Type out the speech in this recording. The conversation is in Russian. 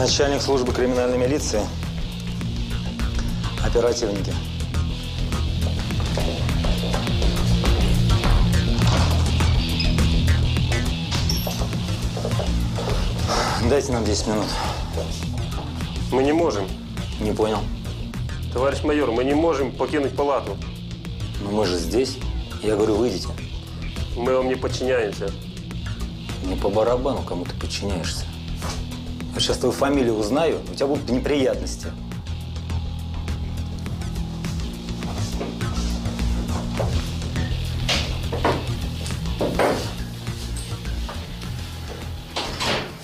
Начальник службы криминальной милиции. Оперативники. Дайте нам 10 минут. Мы не можем. Не понял. Товарищ майор, мы не можем покинуть палату. Но мы же здесь. Я говорю, выйдите. Мы вам не подчиняемся. Не по барабану, кому ты подчиняешься. Я сейчас твою фамилию узнаю, у тебя будут неприятности.